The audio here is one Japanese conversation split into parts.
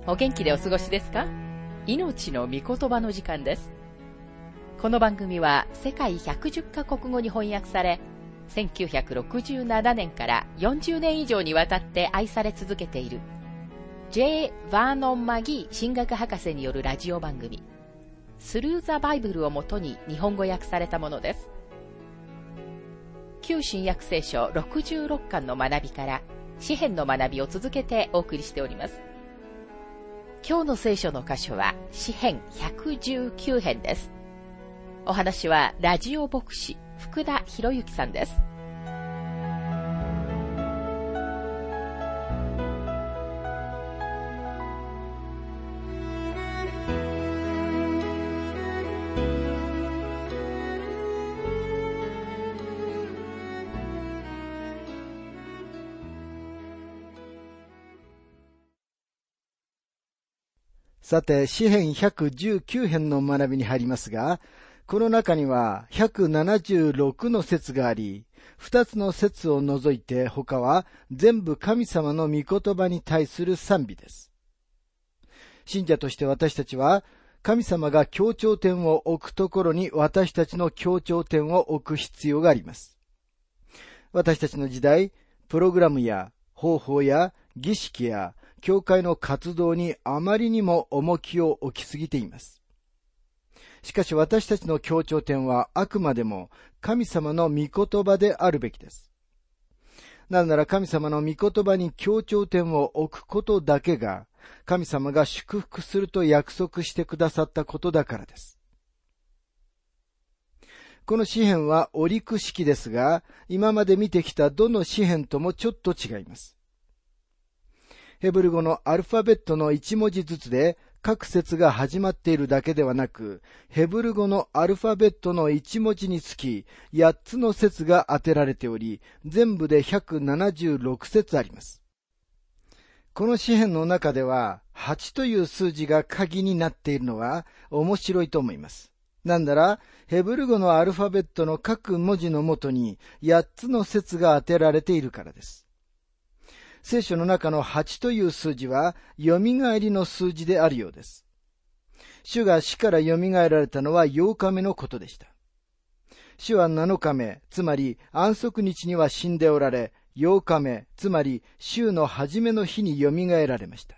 お元気でお過ごしですか？命の御言葉の時間です。この番組は世界110カ国語に翻訳され、1967年から40年以上にわたって愛され続けている J. バーノン・マギー神学博士によるラジオ番組スルー・ザ・バイブルをもとに日本語訳されたものです。旧新約聖書66巻の学びから詩編の学びを続けてお送りしております。今日の聖書の箇所は詩編119編です。お話はラジオ牧師福田博之さんです。 さて、詩編119編の学びに入りますが、この中には176の説があり、2つの説を除いて他は全部神様の御言葉に対する賛美です。信者として私たちは、神様が強調点を置くところに私たちの強調点を置く必要があります。私たちの時代、プログラムや方法や儀式や教会の活動にあまりにも重きを置きすぎています。しかし私たちの強調点はあくまでも神様の御言葉であるべきです。なぜなら神様の御言葉に強調点を置くことだけが神様が祝福すると約束してくださったことだからです。この詩編はオリク式ですが、今まで見てきたどの詩編ともちょっと違います。ヘブル語のアルファベットの1文字ずつで各節が始まっているだけではなく、ヘブル語のアルファベットの1文字につき8つの節が当てられており、全部で176節あります。この詩編の中では8という数字が鍵になっているのは面白いと思います。なんならヘブル語のアルファベットの各文字のもとに8つの節が当てられているからです。聖書の中の8という数字は、よみがえりの数字であるようです。主が死からよみがえられたのは8日目のことでした。主は7日目、つまり安息日には死んでおられ、8日目、つまり週の初めの日によみがえられました。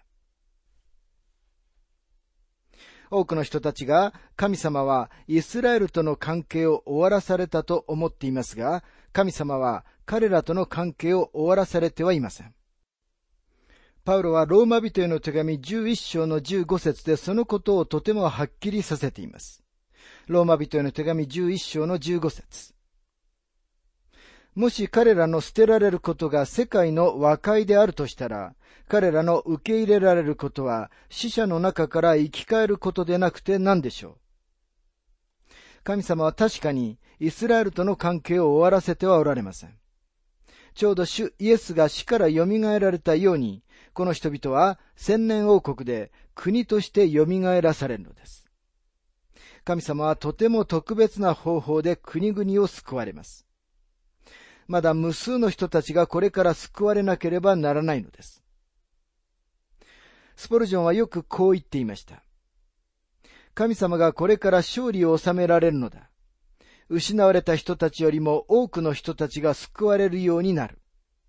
多くの人たちが、神様はイスラエルとの関係を終わらされたと思っていますが、神様は彼らとの関係を終わらされてはいません。パウロはローマ人への手紙11章の15節でそのことをとてもはっきりさせています。ローマ人への手紙11章の15節。もし彼らの捨てられることが世界の和解であるとしたら、彼らの受け入れられることは死者の中から生き返ることでなくて何でしょう。神様は確かにイスラエルとの関係を終わらせてはおられません。ちょうど主イエスが死からよみがえられたように、この人々は千年王国で国としてよみがえらされるのです。神様はとても特別な方法で国々を救われます。まだ無数の人たちがこれから救われなければならないのです。スポルジョンはよくこう言っていました。神様がこれから勝利を収められるのだ。失われた人たちよりも多くの人たちが救われるようになる。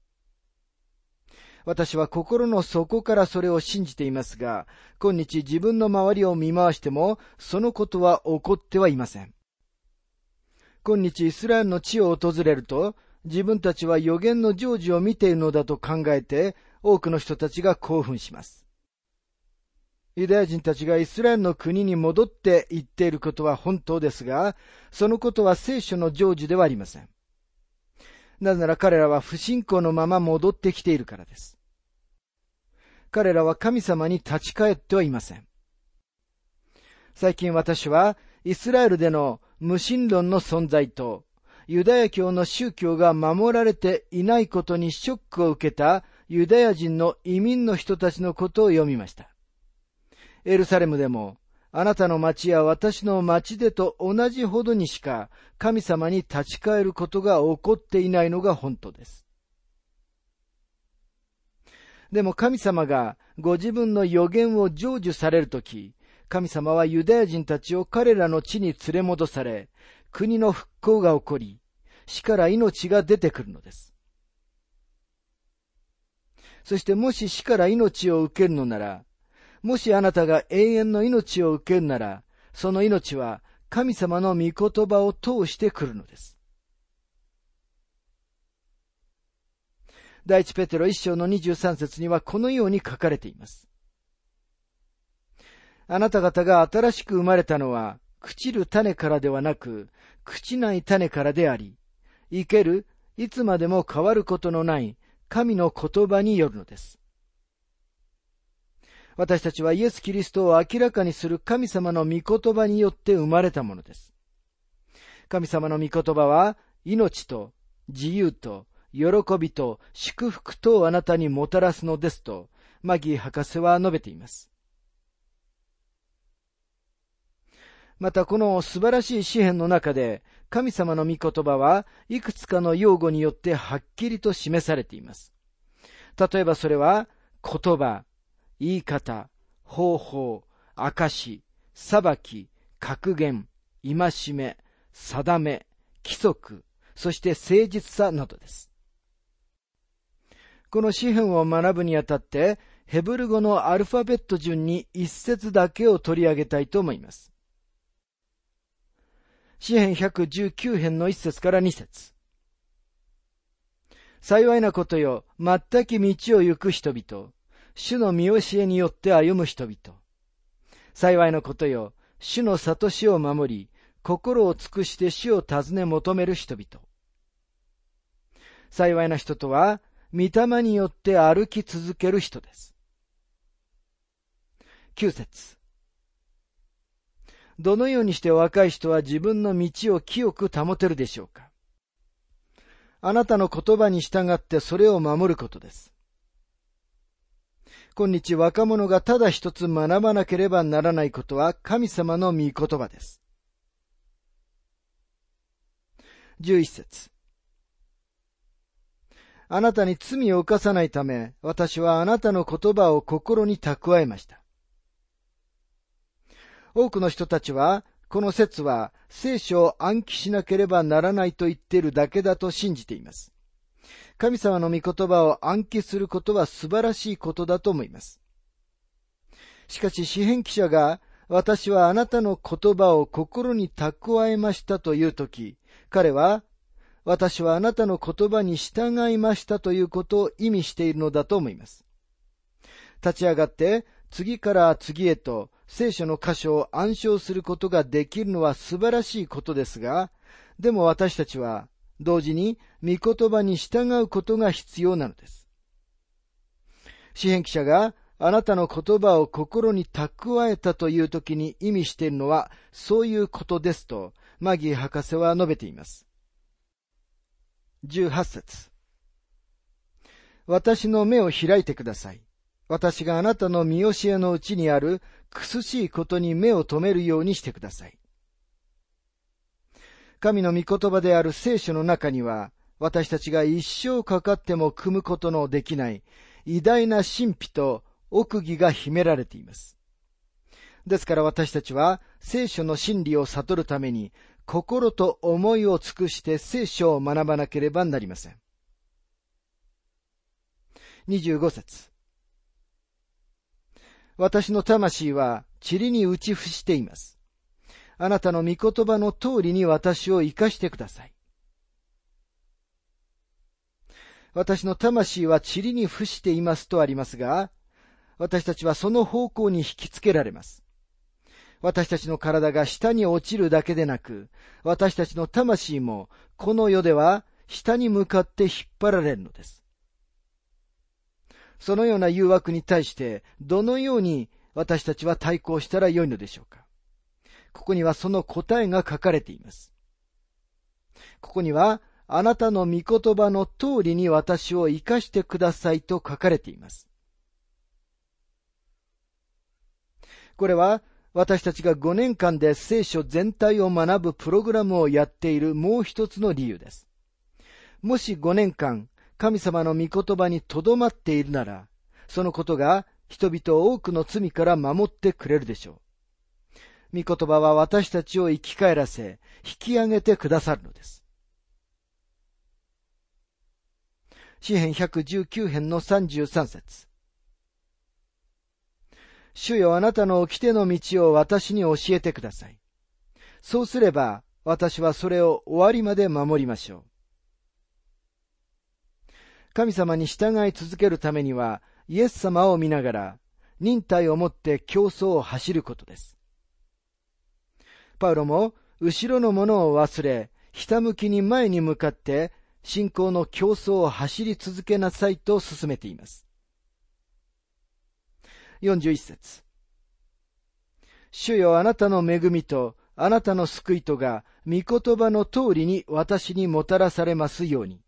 私は心の底からそれを信じていますが、今日自分の周りを見回しても、そのことは起こってはいません。今日イスラエルの地を訪れると、自分たちは予言の成就を見ているのだと考えて、多くの人たちが興奮します。ユダヤ人たちがイスラエルの国に戻って行っていることは本当ですが、そのことは聖書の成就ではありません。なぜなら彼らは不信仰のまま戻ってきているからです。彼らは神様に立ち返ってはいません。最近私はイスラエルでの無神論の存在とユダヤ教の宗教が守られていないことにショックを受けたユダヤ人の移民の人たちのことを読みました。エルサレムでもあなたの町や私の町でと同じほどにしか神様に立ち返ることが起こっていないのが本当です。 でも神様がご自分の予言を成就されるとき、神様はユダヤ人たちを彼らの地に連れ戻され、国の復興が起こり、死から命が出てくるのです。そしてもし死から命を受けるのなら、もしあなたが永遠の命を受けるなら、その命は神様の御言葉を通してくるのです。第一ペテロ1章の23節にはこのように書かれています。あなた方が新しく生まれたのは、朽ちる種からではなく、朽ちない種からであり、生ける、いつまでも変わることのない神の言葉によるのです。私たちはイエス・キリストを明らかにする神様の御言葉によって生まれたものです。神様の御言葉は、命と自由と喜びと祝福とをあなたにもたらすのですと、マギー博士は述べています。またこの素晴らしい詩篇の中で、神様の御言葉はいくつかの用語によってはっきりと示されています。例えばそれは、言葉、言い方、方法、証、裁き、格言、戒め、定め、規則、そして誠実さなどです。この詩篇を学ぶにあたって、ヘブル語のアルファベット順に一節だけを取り上げたいと思います。詩編119編の1節から2節。幸いなことよ、全き道を行く人々、主の見教えによって歩む人々。幸いなことよ、主の諭しを守り、心を尽くして主を尋ね求める人々。幸いな人とは、御霊によって歩き続ける人です。9節。どのようにして若い人は自分の道を清く保てるでしょうか。あなたの言葉に従ってそれを守ることです。今日若者がただ一つ学ばなければならないことは神様の御言葉です。11節。あなたに罪を犯さないため、私はあなたの言葉を心に蓄えました。多くの人たちは、この説は聖書を暗記しなければならないと言っているだけだと信じています。神様の御言葉を暗記することは素晴らしいことだと思います。しかし詩編記者が、私はあなたの言葉を心に蓄えましたというとき、彼は、私はあなたの言葉に従いましたということを意味しているのだと思います。立ち上がって次から次へと聖書の箇所を暗唱することができるのは素晴らしいことですが、でも私たちは同時に御言葉に従うことが必要なのです。詩編記者があなたの言葉を心に蓄えたという時に意味しているのはそういうことですとマギー博士は述べています。18節。私の目を開いてください。私があなたの見教えのうちにある苦しいことに目を留めるようにしてください。神の御言葉である聖書の中には、私たちが一生かかっても汲むことのできない偉大な神秘と奥義が秘められています。ですから私たちは聖書の真理を悟るために心と思いを尽くして聖書を学ばなければなりません。25節。私の魂は塵に打ち伏しています。あなたの御言葉の通りに私を生かしてください。私の魂は塵に伏していますとありますが、私たちはその方向に引きつけられます。私たちの体が下に落ちるだけでなく、私たちの魂もこの世では下に向かって引っ張られるのです。そのような誘惑に対してどのように私たちは対抗したらよいのでしょうか。ここにはその答えが書かれています。ここにはあなたの御言葉の通りに私を生かしてくださいと書かれています。これは私たちが5年間で聖書全体を学ぶプログラムをやっているもう一つの理由です。もし5年間神様の御言葉にとどまっているなら、 そのことが人々を多くの罪から守ってくれるでしょう。御言葉は私たちを生き返らせ、引き上げてくださるのです。詩編119編の33節。主よ、あなたの掟の道を私に教えてください。そうすれば、私はそれを終わりまで守りましょう。神様に従い続けるためには、イエス様を見ながら、忍耐をもって競争を走ることです。パウロも、後ろのものを忘れ、ひたむきに前に向かって、信仰の競争を走り続けなさいと進めています。41節。主よ、あなたの恵みとあなたの救いとが御言葉の通りに私にもたらされますように。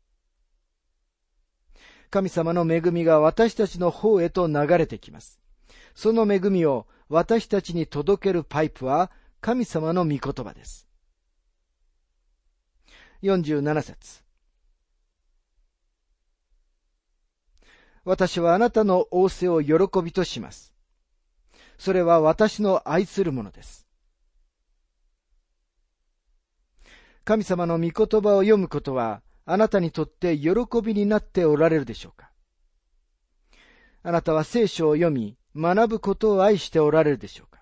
神様の恵みが私たちの方へと流れてきます。その恵みを私たちに届けるパイプは神様の御言葉です。47節。私はあなたの仰せを喜びとします。それは私の愛するものです。神様の御言葉を読むことは、あなたにとって喜びになっておられるでしょうか。あなたは聖書を読み、学ぶことを愛しておられるでしょうか。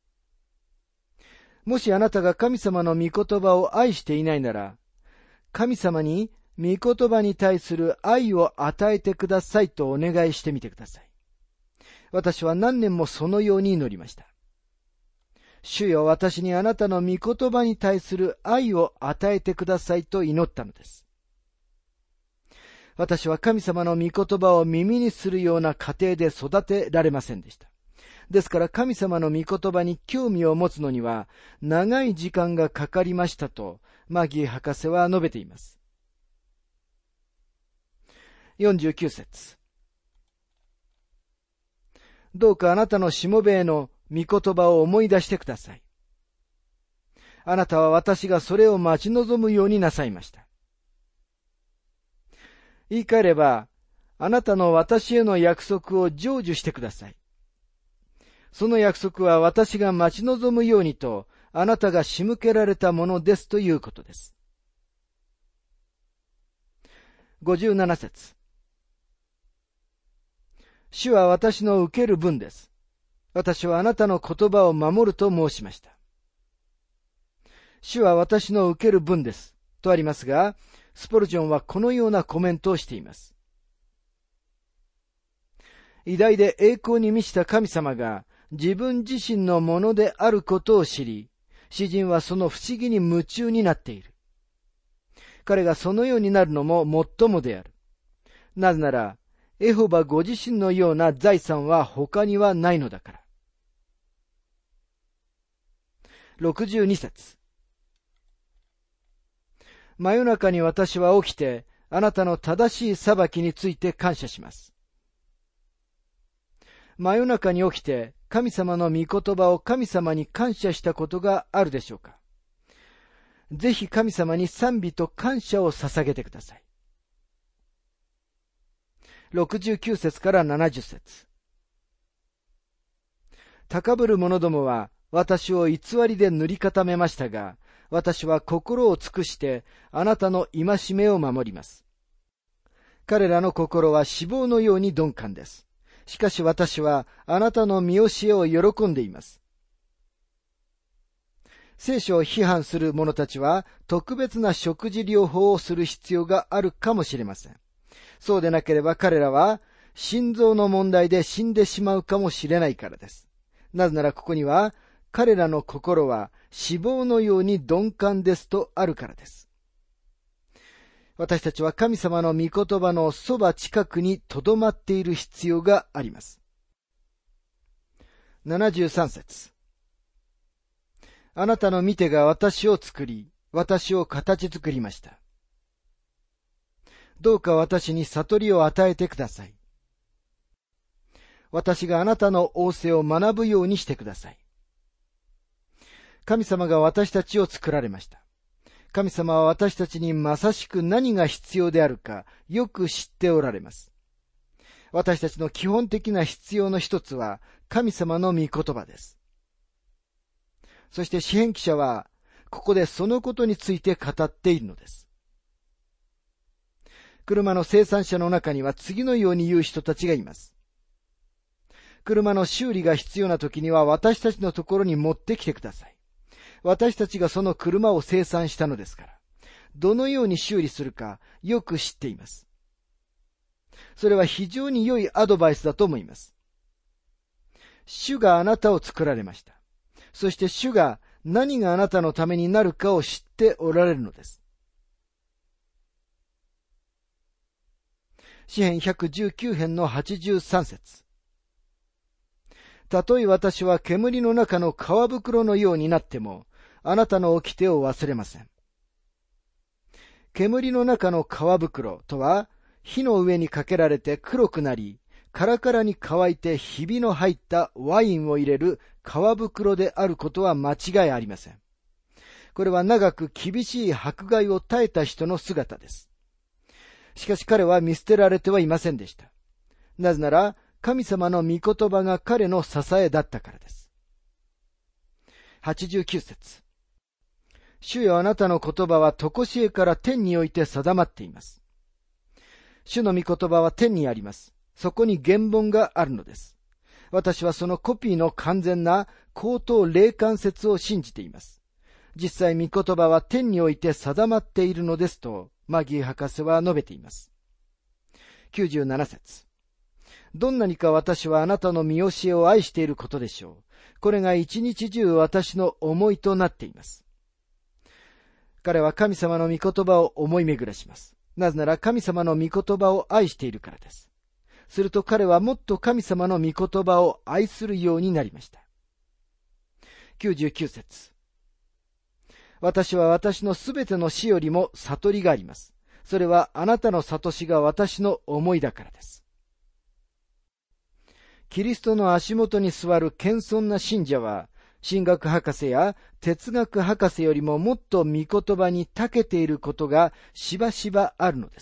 もしあなたが神様の御言葉を愛していないなら、神様に御言葉に対する愛を与えてくださいとお願いしてみてください。私は何年もそのように祈りました。主よ、私にあなたの御言葉に対する愛を与えてくださいと祈ったのです。私は神様の御言葉を耳にするような家庭で育てられませんでした。ですから神様の御言葉に興味を持つのには長い時間がかかりましたとマギー博士は述べています。49節。どうかあなたのしもべへの御言葉を思い出してください。あなたは私がそれを待ち望むようになさいました。言い換えれば、あなたの私への約束を成就してください。その約束は私が待ち望むようにと、あなたが仕向けられたものですということです。57節。主は私の受ける分です。私はあなたの言葉を守ると申しました。主は私の受ける分です。とありますが、スポルジョンはこのようなコメントをしています。偉大で栄光に満ちた神様が自分自身のものであることを知り、詩人はその不思議に夢中になっている。彼がそのようになるのももっともである。なぜなら、エホバご自身のような財産は他にはないのだから。62節。真夜中に私は起きて、あなたの正しい裁きについて感謝します。真夜中に起きて、神様の御言葉を神様に感謝したことがあるでしょうか。ぜひ神様に賛美と感謝を捧げてください。69節から70節。高ぶる者どもは私を偽りで塗り固めましたが、私は心を尽くしてあなたの戒めを守ります。彼らの心は脂肪のように鈍感です。しかし私はあなたの見教えを喜んでいます。聖書を批判する者たちは特別な食事療法をする必要があるかもしれません。そうでなければ彼らは心臓の問題で死んでしまうかもしれないからです。なぜならここには彼らの心は脂肪のように鈍感ですとあるからです。私たちは神様の御言葉のそば近くに留まっている必要があります。73節。あなたの御手が私を作り、私を形作りました。どうか私に悟りを与えてください。私があなたの仰せを学ぶようにしてください。神様が私たちを作られました。神様は私たちにまさしく何が必要であるかよく知っておられます。 私たちの基本的な必要の一つは神様の御言葉です。そして詩編記者はここでそのことについて語っているのです。車の生産者の中には次のように言う人たちがいます。車の修理が必要な時には私たちのところに持ってきてください。私たちがその車を生産したのですから、どのように修理するかよく知っています。それは非常に良いアドバイスだと思います。主があなたを作られました。そして主が何があなたのためになるかを知っておられるのです。詩編119編の83節。たとえ私は煙の中の皮袋のようになっても、あなたの掟を忘れません。煙の中の皮袋とは、火の上にかけられて黒くなり、カラカラに乾いてひびの入ったワインを入れる皮袋であることは間違いありません。これは長く厳しい迫害を耐えた人の姿です。しかし彼は見捨てられてはいませんでした。なぜなら、神様の御言葉が彼の支えだったからです。89節。主よ、あなたの言葉は常しえから天において定まっています。主の御言葉は天にあります。そこに原本があるのです。私はそのコピーの完全な口頭霊感説を信じています。実際御言葉は天において定まっているのですと、マギー博士は述べています。97節。どんなにか私はあなたの見教えを愛していることでしょう。これが一日中私の思いとなっています。彼は神様の御言葉を思い巡らします。なぜなら神様の御言葉を愛しているからです。すると彼はもっと神様の御言葉を愛するようになりました。99節。私は私のすべての死よりも悟りがあります。それはあなたの悟しが私の思いだからです。キリストの足元に座る謙遜な信者は、神学博士や哲学博士よりももっと御言葉に長けていることがしばしばあるのです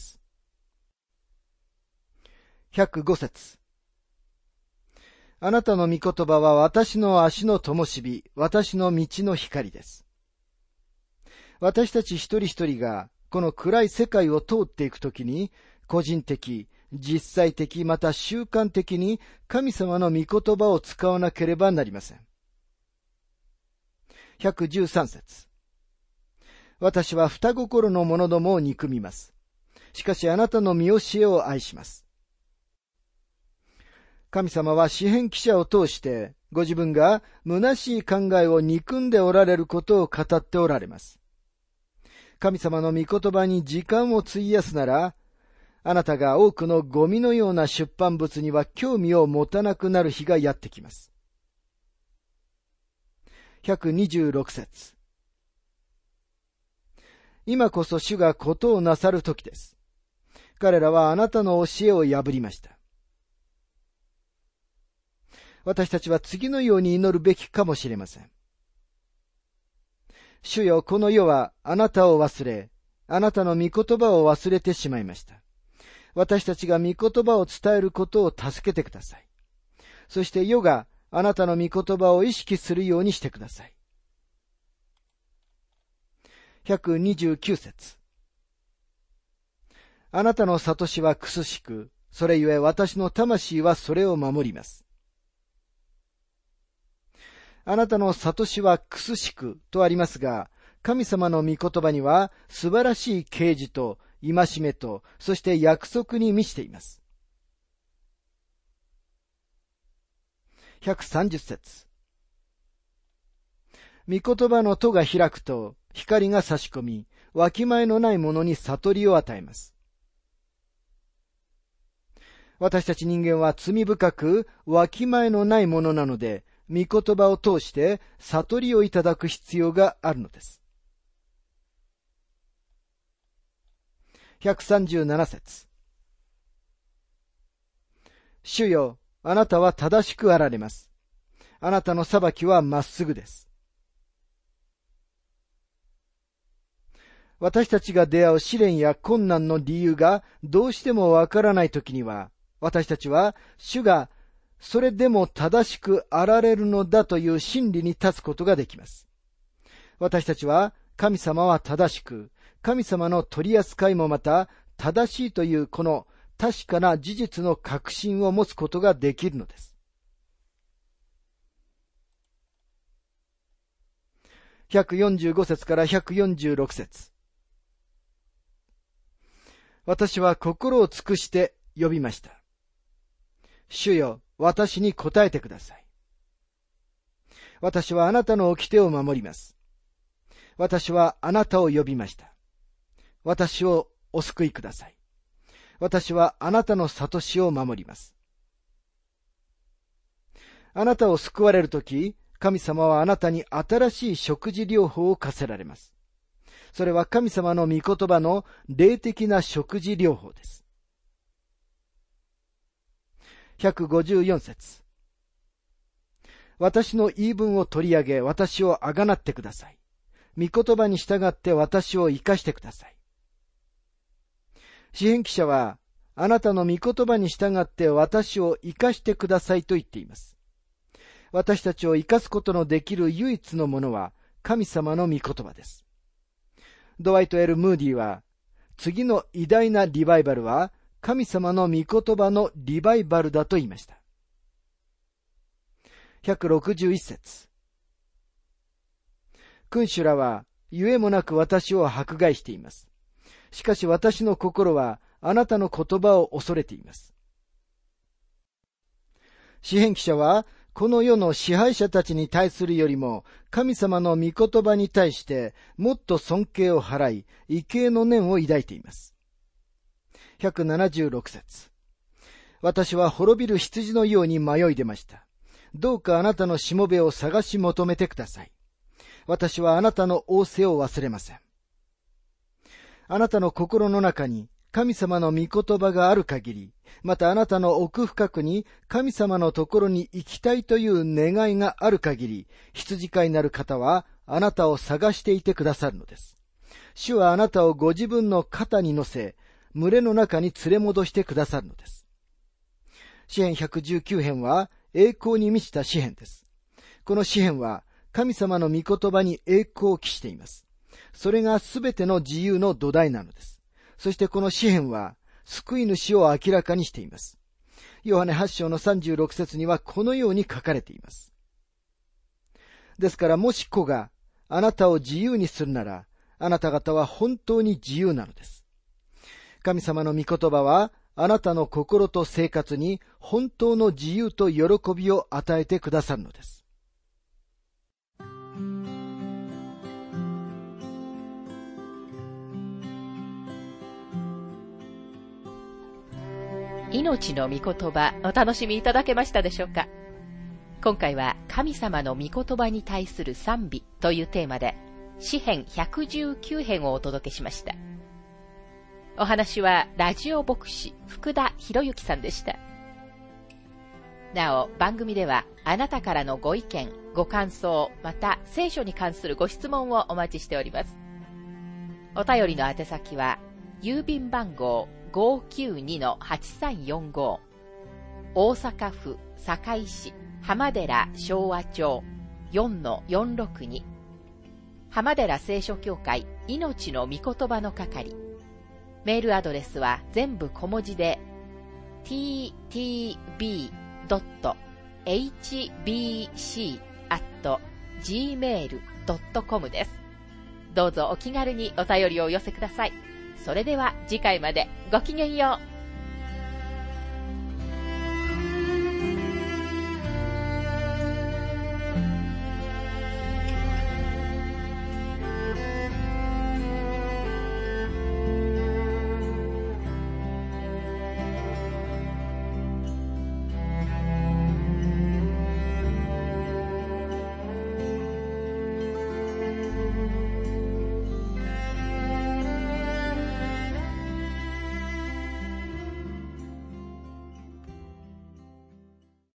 。105節。あなたの御言葉は私の足の灯火、私の道の光です。私たち一人一人がこの暗い世界を通っていくときに、個人的、実際的、また習慣的に神様の御言葉を使わなければなりません。113節。私は双心の者どもを憎みます。しかしあなたの見教えを愛します。神様は詩編記者を通してご自分が虚しい考えを憎んでおられることを語っておられます。神様の御言葉に時間を費やすなら、あなたが多くのゴミのような出版物には興味を持たなくなる日がやってきます。126節。今こそ主がことをなさる時です。彼らはあなたの教えを破りました。私たちは次のように祈るべきかもしれません。主よ、この世はあなたを忘れ、あなたの御言葉を忘れてしまいました。私たちが御言葉を伝えることを助けてください。そして世があなたの御言葉を意識するようにしてください。129節。あなたの悟しは苦しく、それゆえ私の魂はそれを守ります。あなたの悟しは苦しくとありますが、神様の御言葉には素晴らしい啓示と戒めと、そして約束に満ちています。130節。御言葉の戸が開くと、光が差し込み、わきまえのないものに悟りを与えます。私たち人間は罪深く、わきまえのないものなので、御言葉を通して悟りをいただく必要があるのです。137節。主よ、あなたは正しくあられます。あなたの裁きはまっすぐです。私たちが出会う試練や困難の理由がどうしてもわからないときには、 私たちは主がそれでも正しくあられるのだという真理に立つことができます。私たちは神様は正しく、神様の取り扱いもまた正しいというこの確かな事実の確信を持つことができるのです。145節から146節。私は心を尽くして呼びました。主よ、私に答えてください。私はあなたの掟を守ります。私はあなたを呼びました。私をお救いください。私はあなたの諭しを守ります。あなたを救われるとき、神様はあなたに新しい食事療法を課せられます。それは神様の御言葉の霊的な食事療法です。154節。私の言い分を取り上げ、私をあがなってください。御言葉に従って私を生かしてください。詩編記者は、あなたの御言葉に従って私を生かしてくださいと言っています。私たちを生かすことのできる唯一のものは神様の御言葉です。ドワイト・L・ムーディは、次の偉大なリバイバルは神様の御言葉のリバイバルだと言いました。161節。君主らはゆえもなく私を迫害しています。しかし私の心はあなたの言葉を恐れています。詩編記者はこの世の支配者たちに対するよりも神様の御言葉に対してもっと尊敬を払い、畏敬の念を抱いています。176節。私は滅びる羊のように迷い出ました。どうかあなたのしもべを探し求めてください。私はあなたの仰せを忘れません。あなたの心の中に神様の御言葉がある限り、またあなたの奥深くに神様のところに行きたいという願いがある限り、羊飼いなる方はあなたを探していてくださるのです。主はあなたをご自分の肩に乗せ、群れの中に連れ戻してくださるのです。詩編119編は栄光に満ちた詩編です。この詩編は神様の御言葉に栄光を期しています。それがすべての自由の土台なのです。そしてこの詩編は救い主を明らかにしています。ヨハネ8章の36節にはこのように書かれています。ですからもし子があなたを自由にするなら、あなた方は本当に自由なのです。神様の御言葉はあなたの心と生活に本当の自由と喜びを与えてくださるのです。 命の御言葉、お楽しみいただけましたでしょうか。今回は神様の御言葉に対する賛美というテーマで、詩編119編をお届けしました。お話はラジオ牧師福田博之さんでした。なお、番組ではあなたからのご意見、ご感想、また聖書に関するご質問をお待ちしております。お便りの宛先は、郵便番号592-8345 大阪府堺市浜寺昭和町 4-462 浜寺聖書協会命の御言葉の係。メールアドレスは全部小文字で ttb.hbc@gmail.com です。どうぞお気軽にお便りをお寄せください。それでは次回までごきげんよう。